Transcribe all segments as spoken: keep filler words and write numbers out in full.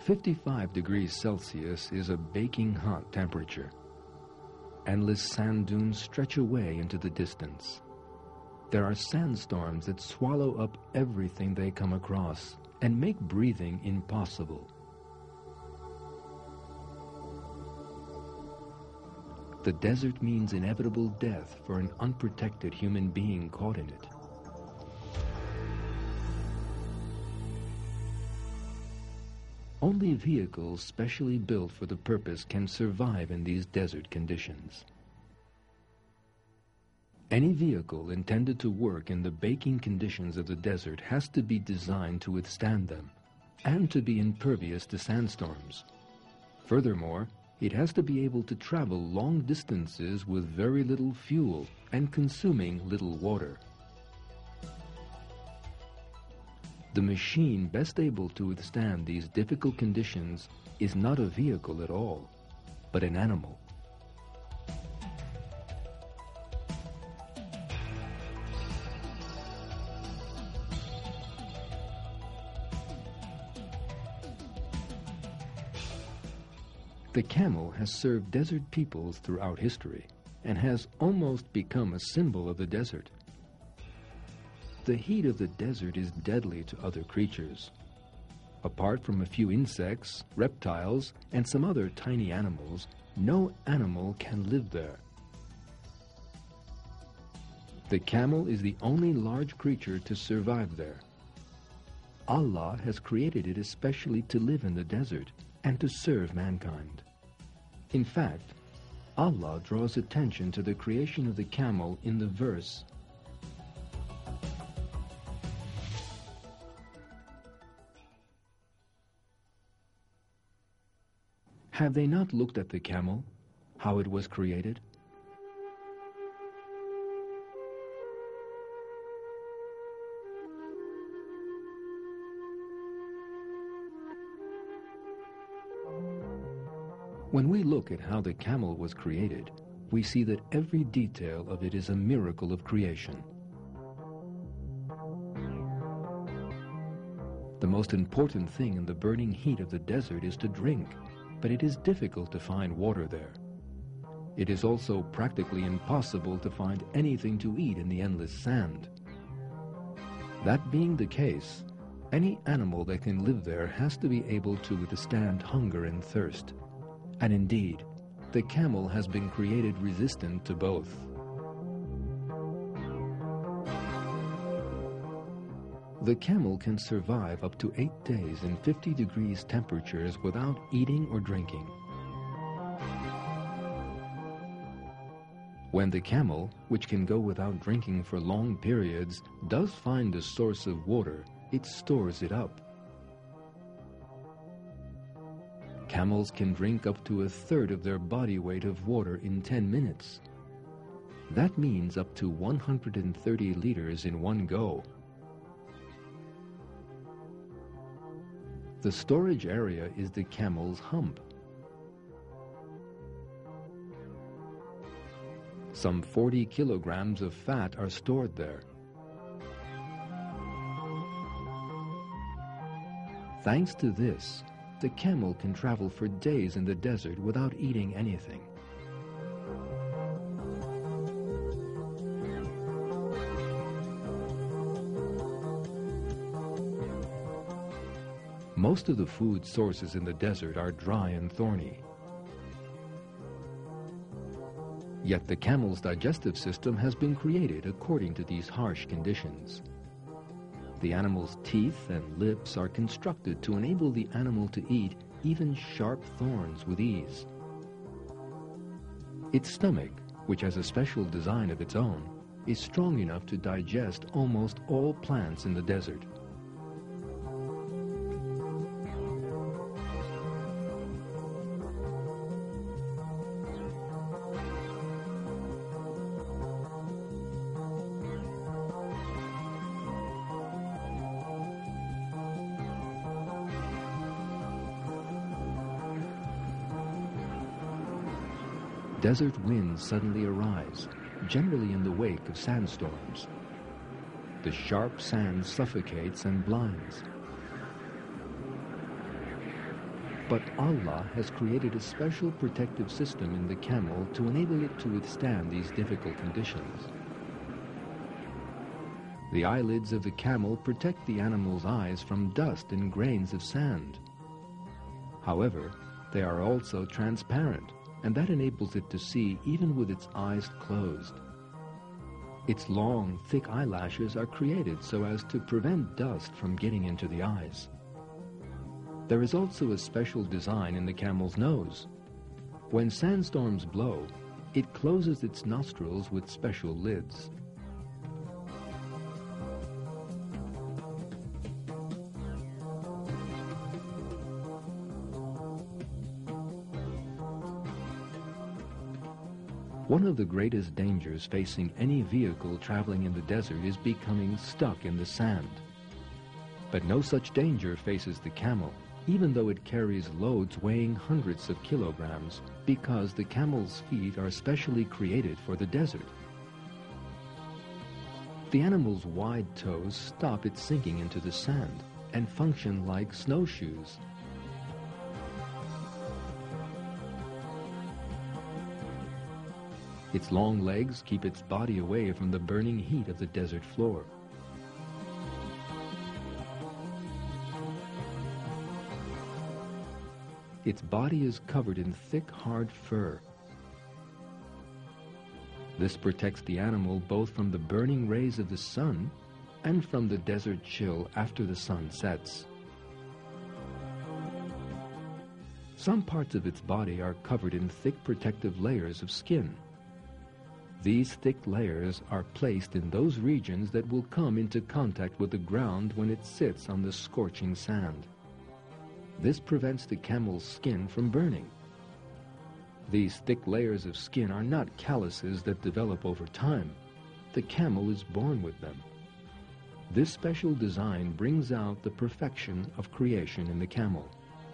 fifty-five degrees Celsius is a baking hot temperature. Endless sand dunes stretch away into the distance. There are sandstorms that swallow up everything they come across and make breathing impossible. The desert means inevitable death for an unprotected human being caught in it. Only vehicles specially built for the purpose can survive in these desert conditions. Any vehicle intended to work in the baking conditions of the desert has to be designed to withstand them and to be impervious to sandstorms. Furthermore, it has to be able to travel long distances with very little fuel and consuming little water. The machine best able to withstand these difficult conditions is not a vehicle at all, but an animal. The camel has served desert peoples throughout history and has almost become a symbol of the desert. The heat of the desert is deadly to other creatures. Apart from a few insects, reptiles, and some other tiny animals, no animal can live there. The camel is the only large creature to survive there. Allah has created it especially to live in the desert and to serve mankind. In fact, Allah draws attention to the creation of the camel in the verse, "Have they not looked at the camel, how it was created? When we look at how the camel was created, we see that every detail of it is a miracle of creation. The most important thing in the burning heat of the desert is to drink, but it is difficult to find water there. It is also practically impossible to find anything to eat in the endless sand. That being the case, any animal that can live there has to be able to withstand hunger and thirst. And indeed, the camel has been created resistant to both. The camel can survive up to eight days in fifty degrees temperatures without eating or drinking. When the camel, which can go without drinking for long periods, does find a source of water, it stores it up. Camels can drink up to a third of their body weight of water in ten minutes. That means up to one hundred thirty liters in one go. The storage area is the camel's hump. Some forty kilograms of fat are stored there. Thanks to this, the camel can travel for days in the desert without eating anything. Most of the food sources in the desert are dry and thorny. Yet the camel's digestive system has been created according to these harsh conditions. The animal's teeth and lips are constructed to enable the animal to eat even sharp thorns with ease. Its stomach, which has a special design of its own, is strong enough to digest almost all plants in the desert. Desert winds suddenly arise, generally in the wake of sandstorms. The sharp sand suffocates and blinds. But Allah has created a special protective system in the camel to enable it to withstand these difficult conditions. The eyelids of the camel protect the animal's eyes from dust and grains of sand. However, they are also transparent, and that enables it to see even with its eyes closed. Its long, thick eyelashes are created so as to prevent dust from getting into the eyes. There is also a special design in the camel's nose. When sandstorms blow, it closes its nostrils with special lids. One of the greatest dangers facing any vehicle traveling in the desert is becoming stuck in the sand. But no such danger faces the camel, even though it carries loads weighing hundreds of kilograms, because the camel's feet are specially created for the desert. The animal's wide toes stop it sinking into the sand and function like snowshoes. Its long legs keep its body away from the burning heat of the desert floor. Its body is covered in thick, hard fur. This protects the animal both from the burning rays of the sun and from the desert chill after the sun sets. Some parts of its body are covered in thick protective layers of skin. These thick layers are placed in those regions that will come into contact with the ground when it sits on the scorching sand. This prevents the camel's skin from burning. These thick layers of skin are not calluses that develop over time. The camel is born with them. This special design brings out the perfection of creation in the camel.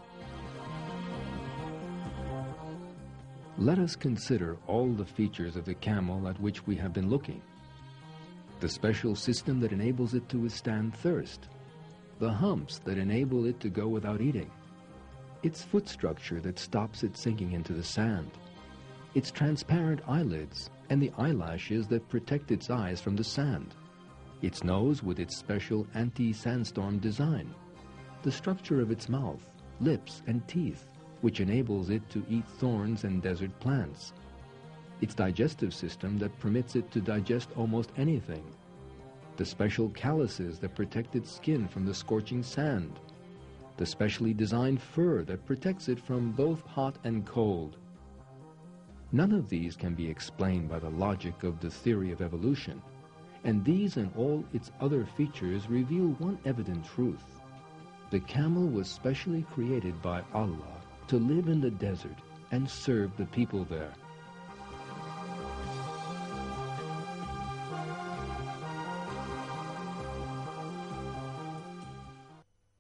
Let us consider all the features of the camel at which we have been looking. The special system that enables it to withstand thirst, the humps that enable it to go without eating, its foot structure that stops it sinking into the sand, its transparent eyelids and the eyelashes that protect its eyes from the sand, its nose with its special anti-sandstorm design, the structure of its mouth, lips and teeth, which enables it to eat thorns and desert plants, its digestive system that permits it to digest almost anything, the special calluses that protect its skin from the scorching sand, the specially designed fur that protects it from both hot and cold. None of these can be explained by the logic of the theory of evolution, and these and all its other features reveal one evident truth. The camel was specially created by Allah to live in the desert and serve the people there.